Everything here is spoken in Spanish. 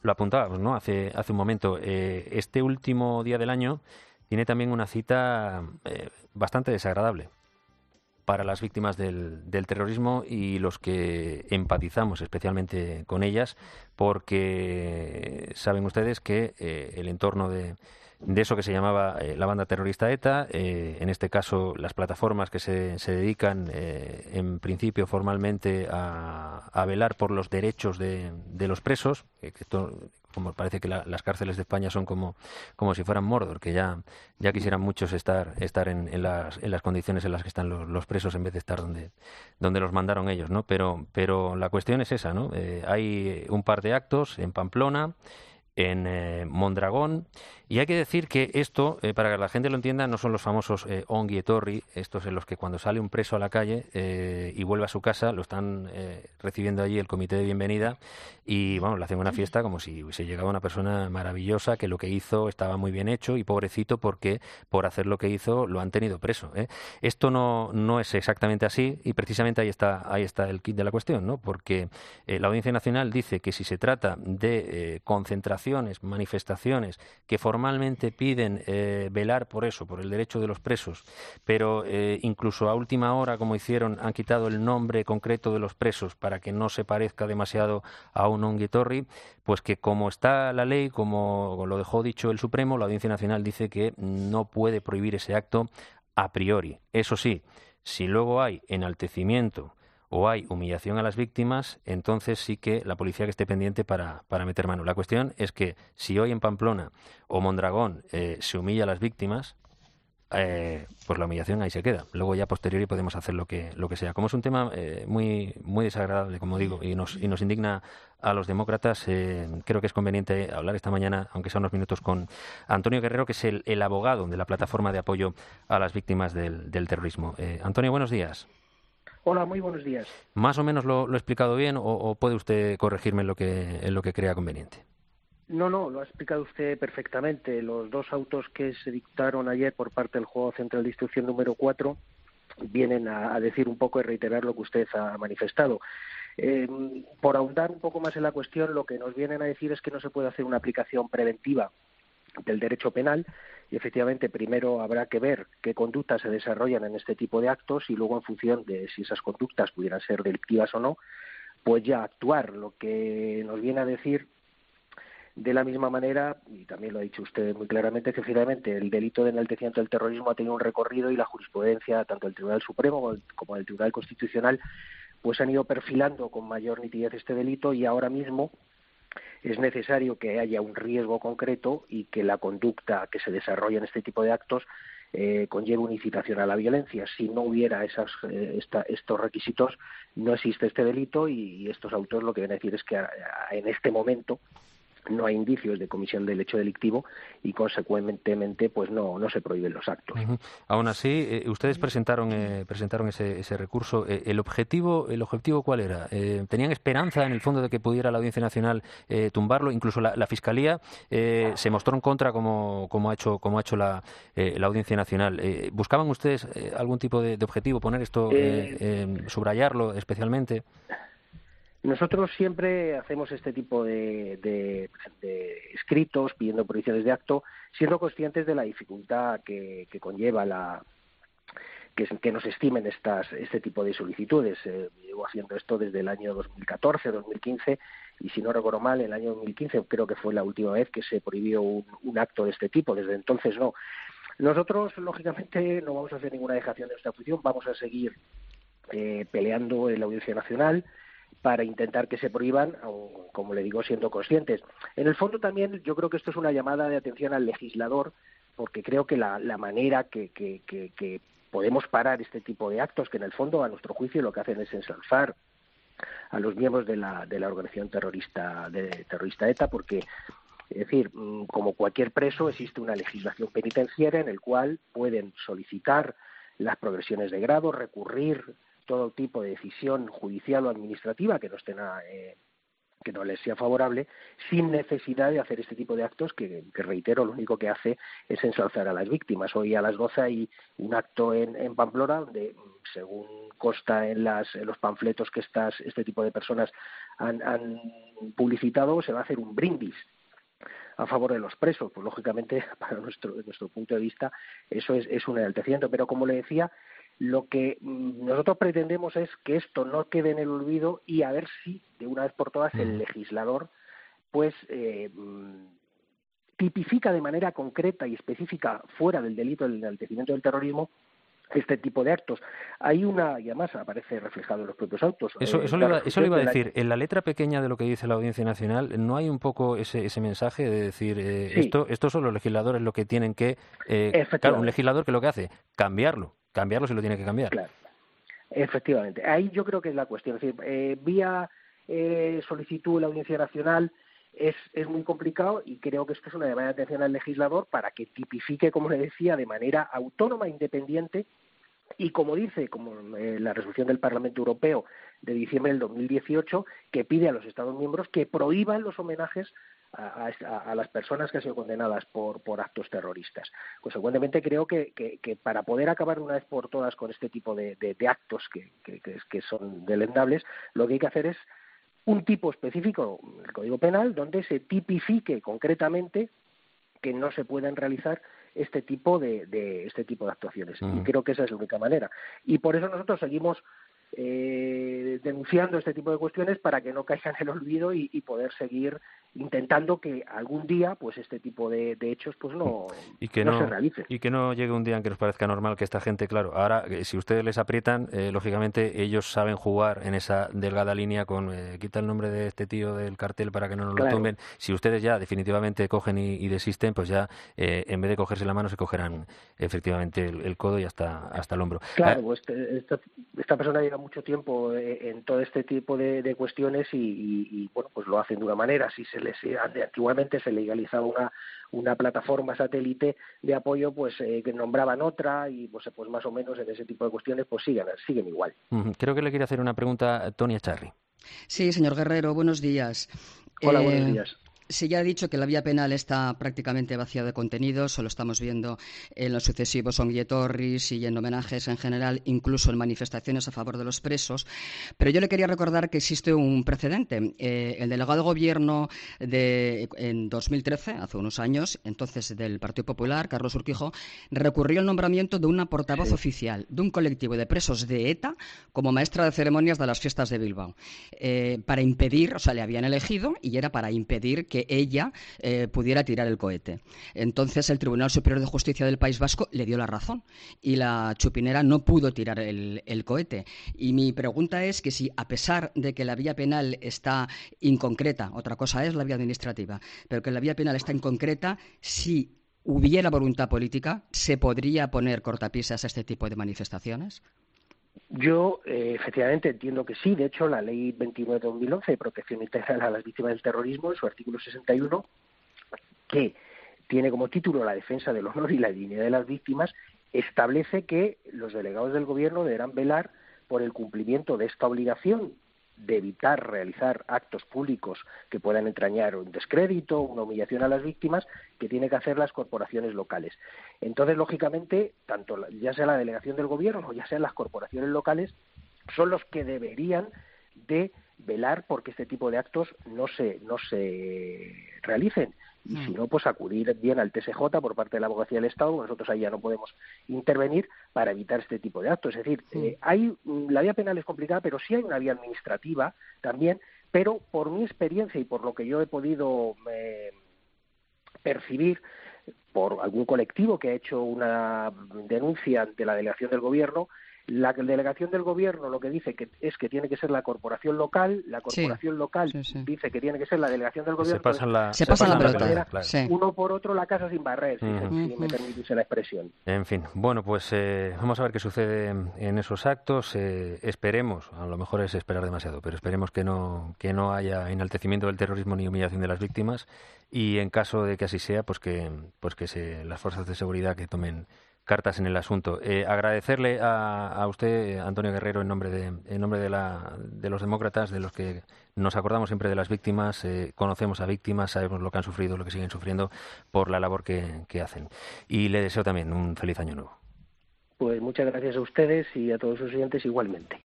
Lo apuntábamos, ¿no? Hace un momento. Este último día del año tiene también una cita bastante desagradable para las víctimas del terrorismo y los que empatizamos especialmente con ellas, porque saben ustedes que el entorno de eso que se llamaba la banda terrorista ETA, en este caso las plataformas que se dedican en principio formalmente a velar por los derechos de los presos, que esto, como parece que las cárceles de España son como si fueran Mordor, que ya quisieran muchos estar en las condiciones en las que están los presos en vez de estar donde los mandaron ellos, ¿no? Pero la cuestión es esa, ¿no? Hay un par de actos en Pamplona, en Mondragón, y hay que decir que esto, para que la gente lo entienda, no son los famosos ongi etorri, estos en los que cuando sale un preso a la calle y vuelve a su casa, lo están recibiendo allí el comité de bienvenida y bueno, le hacen una fiesta como si hubiese llegado una persona maravillosa, que lo que hizo estaba muy bien hecho y pobrecito porque por hacer lo que hizo lo han tenido preso, ¿eh? Esto no es exactamente así y precisamente ahí está el kit de la cuestión, ¿no? Porque la Audiencia Nacional dice que si se trata de concentraciones, manifestaciones que formalmente piden velar por eso, por el derecho de los presos, pero incluso a última hora, como hicieron, han quitado el nombre concreto de los presos para que no se parezca demasiado a un ongi etorri, pues que como está la ley, como lo dejó dicho el Supremo, la Audiencia Nacional dice que no puede prohibir ese acto a priori. Eso sí, si luego hay enaltecimiento o hay humillación a las víctimas, entonces sí que la policía que esté pendiente para meter mano. La cuestión es que si hoy en Pamplona o Mondragón se humilla a las víctimas, pues la humillación ahí se queda. Luego ya posteriori podemos hacer lo que sea. Como es un tema muy desagradable, como digo, y nos indigna a los demócratas, creo que es conveniente hablar esta mañana, aunque sea unos minutos, con Antonio Guerrero, que es el abogado de la plataforma de apoyo a las víctimas del terrorismo. Antonio, buenos días. Hola, muy buenos días. ¿Más o menos lo he explicado bien o puede usted corregirme en lo que crea conveniente? No, no, lo ha explicado usted perfectamente. Los dos autos que se dictaron ayer por parte del Juzgado Central de Instrucción número 4 vienen a decir un poco y reiterar lo que usted ha manifestado. Por ahondar un poco más en la cuestión, lo que nos vienen a decir es que no se puede hacer una aplicación preventiva del derecho penal y efectivamente primero habrá que ver qué conductas se desarrollan en este tipo de actos y luego en función de si esas conductas pudieran ser delictivas o no, pues ya actuar. Lo que nos viene a decir de la misma manera, y también lo ha dicho usted muy claramente, que efectivamente el delito de enaltecimiento del terrorismo ha tenido un recorrido y la jurisprudencia tanto del Tribunal Supremo como del Tribunal Constitucional pues han ido perfilando con mayor nitidez este delito y ahora mismo es necesario que haya un riesgo concreto y que la conducta que se desarrolla en este tipo de actos conlleve una incitación a la violencia. Si no hubiera estos requisitos, no existe este delito y estos autores lo que vienen a decir es que en este momento no hay indicios de comisión del hecho delictivo y consecuentemente pues no se prohíben los actos. Ujú. Aún así, ustedes presentaron ese recurso. El objetivo ¿cuál era? ¿Tenían esperanza en el fondo de que pudiera la Audiencia Nacional tumbarlo? Incluso la Fiscalía se mostró en contra como ha hecho la Audiencia Nacional. ¿Buscaban ustedes algún tipo de objetivo, poner esto, Eh, subrayarlo especialmente? Nosotros siempre hacemos este tipo de escritos pidiendo prohibiciones de acto, siendo conscientes de la dificultad que conlleva que nos estimen este tipo de solicitudes. Llevo haciendo esto desde el año 2014, 2015, y si no recuerdo mal, el año 2015 creo que fue la última vez que se prohibió un acto de este tipo. Desde entonces no. Nosotros, lógicamente, no vamos a hacer ninguna dejación de nuestra posición, vamos a seguir peleando en la Audiencia Nacional para intentar que se prohíban, aun, como le digo, siendo conscientes. En el fondo también yo creo que esto es una llamada de atención al legislador, porque creo que la manera que podemos parar este tipo de actos, que en el fondo, a nuestro juicio, lo que hacen es ensalzar a los miembros de la organización terrorista ETA, porque, es decir, como cualquier preso, existe una legislación penitenciaria en el cual pueden solicitar las progresiones de grado, recurrir todo tipo de decisión judicial o administrativa que no estén que no les sea favorable, sin necesidad de hacer este tipo de actos que reitero, lo único que hace es ensalzar a las víctimas. Hoy a las 12 hay un acto en Pamplona donde, según consta en los panfletos que este tipo de personas han publicitado, se va a hacer un brindis a favor de los presos. Pues lógicamente, para nuestro punto de vista, eso es un enaltecimiento. Pero como le decía, lo que nosotros pretendemos es que esto no quede en el olvido y a ver si, de una vez por todas, el legislador pues tipifica de manera concreta y específica, fuera del delito del enaltecimiento del terrorismo, este tipo de actos. Hay y además aparece reflejado en los propios autos. Eso le iba a decir. En la letra pequeña de lo que dice la Audiencia Nacional, ¿no hay un poco ese mensaje de decir sí. esto son los legisladores lo que tienen que... claro, un legislador que lo que hace, cambiarlo si lo tiene que cambiar. Claro, efectivamente. Ahí yo creo que es la cuestión. Es decir, vía solicitud de la Audiencia Nacional es muy complicado y creo que esto es una llamada de atención al legislador para que tipifique, como le decía, de manera autónoma, independiente y como dice la resolución del Parlamento Europeo de diciembre del 2018, que pide a los Estados miembros que prohíban los homenajes a las personas que han sido condenadas por actos terroristas. Consecuentemente, creo que para poder acabar de una vez por todas con este tipo de actos que son deleznables, lo que hay que hacer es un tipo específico, el Código Penal, donde se tipifique concretamente que no se puedan realizar este tipo de actuaciones. Y creo que esa es la única manera. Y por eso nosotros seguimos denunciando este tipo de cuestiones para que no caigan en el olvido y poder seguir intentando que algún día pues este tipo de hechos pues no se realicen. Y que no llegue un día en que nos parezca normal que esta gente, claro, ahora si ustedes les aprietan, lógicamente ellos saben jugar en esa delgada línea con quita el nombre de este tío del cartel para que no nos lo tumben. Si ustedes ya definitivamente cogen y desisten, pues ya en vez de cogerse la mano se cogerán efectivamente el codo y hasta el hombro. Claro, pues esta persona lleva mucho tiempo en todo este tipo de cuestiones y bueno, pues lo hacen de una manera. Si antiguamente se legalizaba una plataforma satélite de apoyo, pues que nombraban otra y pues más o menos en ese tipo de cuestiones pues siguen igual. Creo que le quiere hacer una pregunta a Tony Echarri. Sí, señor Guerrero, buenos días. Hola, buenos días. Sí, ya he dicho que la vía penal está prácticamente vacía de contenido, solo estamos viendo en los sucesivos ongietorris y en homenajes en general, incluso en manifestaciones a favor de los presos. Pero yo le quería recordar que existe un precedente. El delegado de gobierno en 2013, hace unos años, entonces del Partido Popular, Carlos Urquijo, recurrió al nombramiento de una portavoz oficial de un colectivo de presos de ETA como maestra de ceremonias de las fiestas de Bilbao, para impedir, o sea, le habían elegido y era para impedir que ella pudiera tirar el cohete. Entonces el Tribunal Superior de Justicia del País Vasco le dio la razón y la chupinera no pudo tirar el cohete. Y mi pregunta es que si, a pesar de que la vía penal está inconcreta, otra cosa es la vía administrativa, pero que la vía penal está inconcreta, si hubiera voluntad política, ¿se podría poner cortapisas a este tipo de manifestaciones? Yo, efectivamente, entiendo que sí. De hecho, la Ley 29 de 2011 de protección integral a las víctimas del terrorismo, en su artículo 61, que tiene como título la defensa del honor y la dignidad de las víctimas, establece que los delegados del Gobierno deberán velar por el cumplimiento de esta obligación de evitar realizar actos públicos que puedan entrañar un descrédito, una humillación a las víctimas, que tienen que hacer las corporaciones locales. Entonces, lógicamente, tanto ya sea la delegación del Gobierno o ya sean las corporaciones locales, son los que deberían de velar porque este tipo de actos no se realicen. Y si no, pues acudir bien al TSJ por parte de la Abogacía del Estado. Nosotros ahí ya no podemos intervenir para evitar este tipo de actos. Es decir, la vía penal es complicada, pero sí hay una vía administrativa también. Pero por mi experiencia y por lo que yo he podido percibir por algún colectivo que ha hecho una denuncia ante la delegación del Gobierno, la delegación del Gobierno lo que dice es que tiene que ser la corporación local, la corporación local dice que tiene que ser la delegación del Gobierno. Se pasan la pelota. Uno por otro, la casa sin barrer, si me permitís la expresión. En fin, bueno, pues vamos a ver qué sucede en esos actos. Esperemos, a lo mejor es esperar demasiado, pero esperemos que no haya enaltecimiento del terrorismo ni humillación de las víctimas, y en caso de que así sea, pues que las fuerzas de seguridad que tomen cartas en el asunto. Agradecerle a usted, Antonio Guerrero, en nombre de los demócratas, de los que nos acordamos siempre de las víctimas, conocemos a víctimas, sabemos lo que han sufrido, lo que siguen sufriendo por la labor que hacen. Y le deseo también un feliz año nuevo. Pues muchas gracias a ustedes y a todos sus oyentes igualmente.